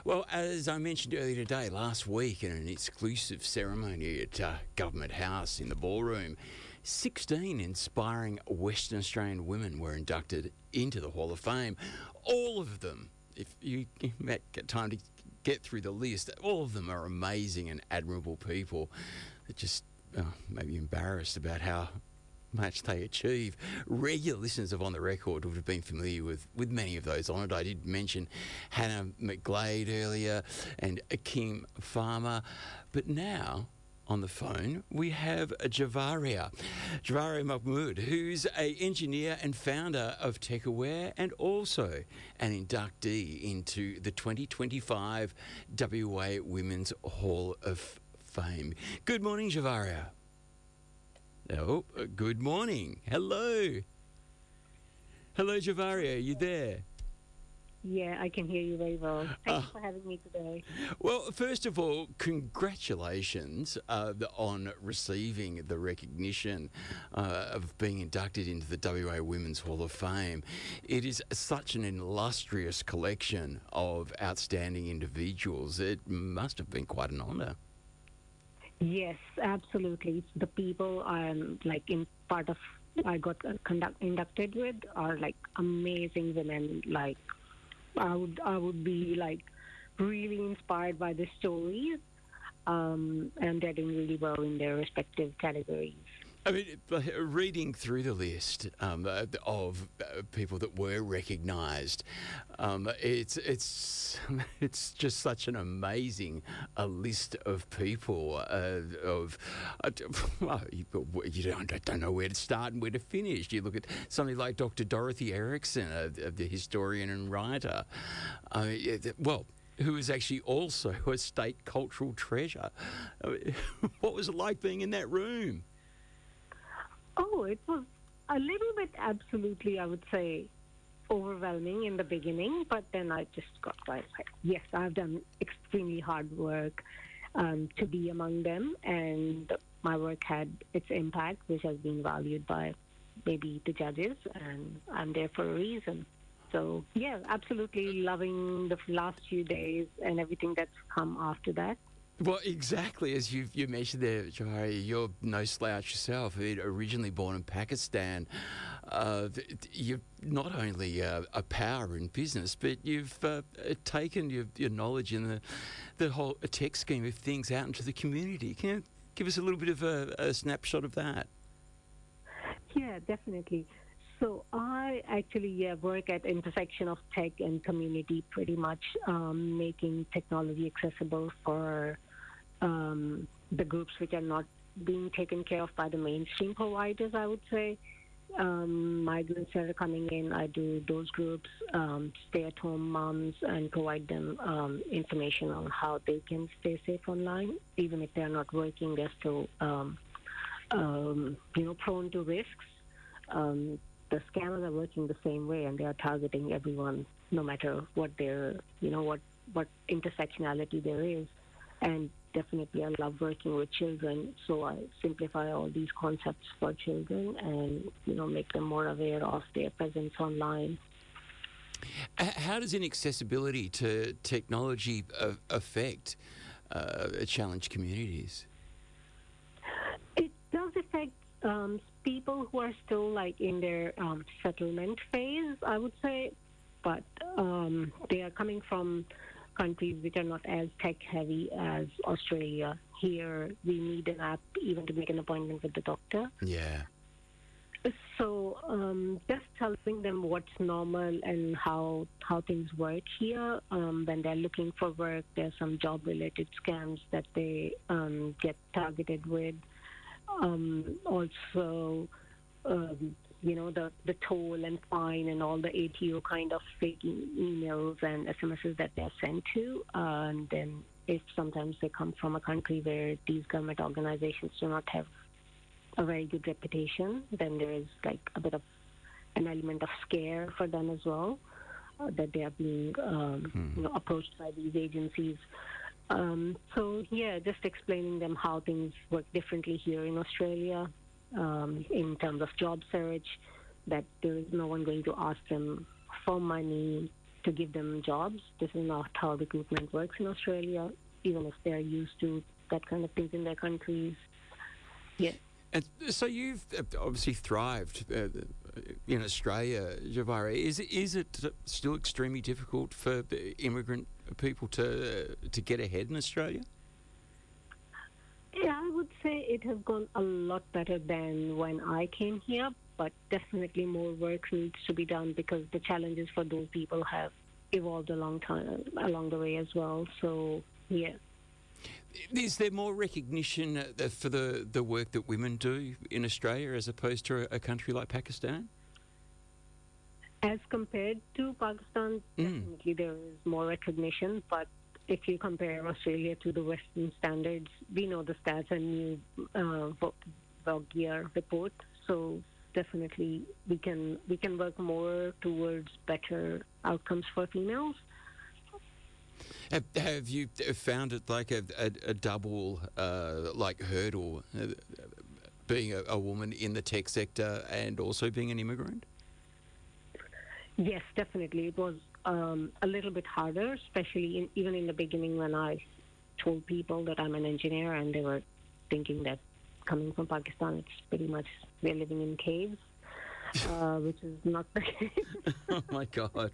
Well, as I mentioned earlier today, last week in an exclusive ceremony at Government House in the ballroom, 16 inspiring Western Australian women were inducted into the Hall of Fame. All of them, if you get time to get through the list, all of them are amazing and admirable people that just maybe embarrassed about how much they achieve. Regular listeners of On the Record would have been familiar with many of those honoured. I did mention Hannah McGlade earlier and Kim Farmer, but now on the phone we have Javaria Mahmood, who's an engineer and founder of TechAware and also an inductee into the 2025 WA Women's Hall of Fame. Good morning, Javaria. Oh, good morning. Hello. Hello, Javaria. Are you there? Yeah, I can hear you very well. Thank you for having me today. Well, first of all, congratulations on receiving the recognition of being inducted into the WA Women's Hall of Fame. It is such an illustrious collection of outstanding individuals. It must have been quite an honour. Yes, absolutely. The people I'm I got inducted with are like amazing women. Like I would be like really inspired by the stories, and they're doing really well in their respective categories. I mean, reading through the list of people that were recognised, it's just such an amazing list of people. You don't know where to start and where to finish. You look at somebody like Dr. Dorothy Erickson, the historian and writer. Who is actually also a state cultural treasure. What was it like being in that room? Oh, it was a little bit absolutely, I would say, overwhelming in the beginning, but then I just got like, yes, I've done extremely hard work to be among them, and my work had its impact, which has been valued by maybe the judges, and I'm there for a reason. So, yeah, absolutely loving the last few days and everything that's come after that. Well, exactly, as you mentioned there, Jawahari, you're no slouch yourself. Originally born in Pakistan, you're not only a power in business, but you've taken your knowledge in the whole tech scheme of things out into the community. Can you give us a little bit of a snapshot of that? Yeah, definitely. So I actually work at the intersection of tech and community, pretty much making technology accessible for the groups which are not being taken care of by the mainstream providers, I would say. Migrants that are coming in, I do those groups, stay-at-home moms, and provide them information on how they can stay safe online. Even if they're not working, they're still prone to risks. The scammers are working the same way, and they are targeting everyone, no matter what their, what intersectionality there is. And definitely, I love working with children, so I simplify all these concepts for children and, make them more aware of their presence online. How does inaccessibility to technology affect challenged communities? It does affect people who are still like in their settlement phase, I would say, but they are coming from countries which are not as tech heavy as Australia. Here, we need an app even to make an appointment with the doctor. Yeah. So just telling them what's normal and how things work here. When they're looking for work, there's some job-related scams that they get targeted with. Also, the toll and fine and all the ATO kind of fake emails and SMSs that they're sent to. And then if sometimes they come from a country where these government organizations do not have a very good reputation, then there is like a bit of an element of scare for them as well, that they are being approached by these agencies. Just explaining them how things work differently here in Australia in terms of job search, that there is no one going to ask them for money to give them jobs. This is not how recruitment works in Australia, even if they're used to that kind of things in their countries. Yeah. And so you've obviously thrived in Australia, Javari. Is it still extremely difficult for immigrant people to get ahead in Australia? Yeah, I would say it has gone a lot better than when I came here, but definitely more work needs to be done because the challenges for those people have evolved along the way as well. So, yeah. Is there more recognition for the work that women do in Australia as opposed to a country like Pakistan? As compared to Pakistan, definitely there is more recognition, but if you compare Australia to the Western standards, we know the stats and new Vogue Year report. So definitely we can work more towards better outcomes for females. Have you found it like a double like hurdle, being a woman in the tech sector and also being an immigrant? Yes, definitely. It was a little bit harder, especially even in the beginning when I told people that I'm an engineer and they were thinking that coming from Pakistan, it's pretty much we're living in caves, which is not the case. Oh, my God.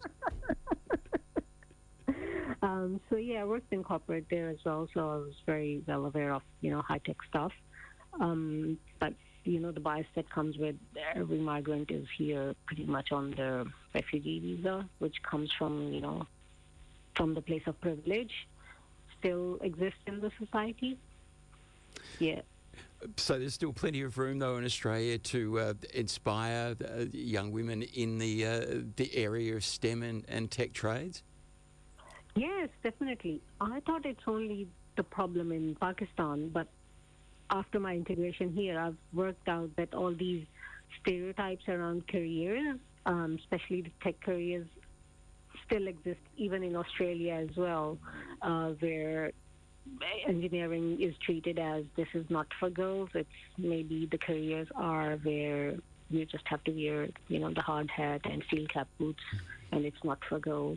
So, yeah, I worked in corporate there as well, so I was very well aware of, high-tech stuff. But the bias that comes with every migrant is here pretty much on the refugee visa, which comes from, from the place of privilege, still exists in the society. Yeah. So there's still plenty of room, though, in Australia to inspire young women in the area of STEM and tech trades? Yes, definitely. I thought it's only the problem in Pakistan, but after my integration here, I've worked out that all these stereotypes around careers, especially the tech careers, still exist even in Australia as well, where engineering is treated as this is not for girls. It's maybe the careers are where you just have to wear, the hard hat and steel cap boots, and it's not for girls.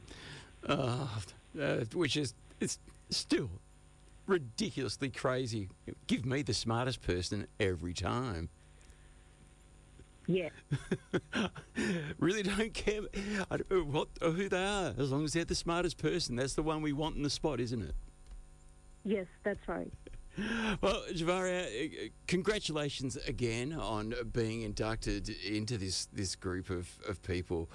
Which is it's still ridiculously crazy. Give me the smartest person every time. Yeah. Really don't care who they are, as long as they're the smartest person. That's the one we want in the spot, isn't it? Yes, that's right. Well, Javaria, congratulations again on being inducted into this group of people.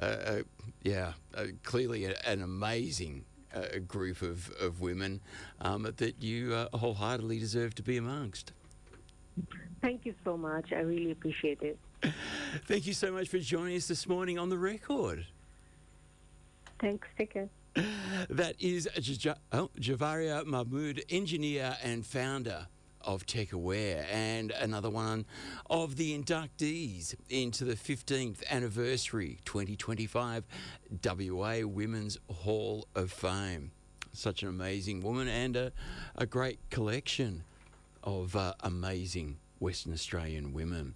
Clearly an amazing group of women that you wholeheartedly deserve to be amongst. Thank you so much. I really appreciate it. Thank you so much for joining us this morning on The Record. Thanks. Take care. That is Javaria Mahmood, engineer and founder of Tech Aware, and another one of the inductees into the 15th anniversary 2025 WA Women's Hall of Fame. Such an amazing woman and a great collection of amazing Western Australian women.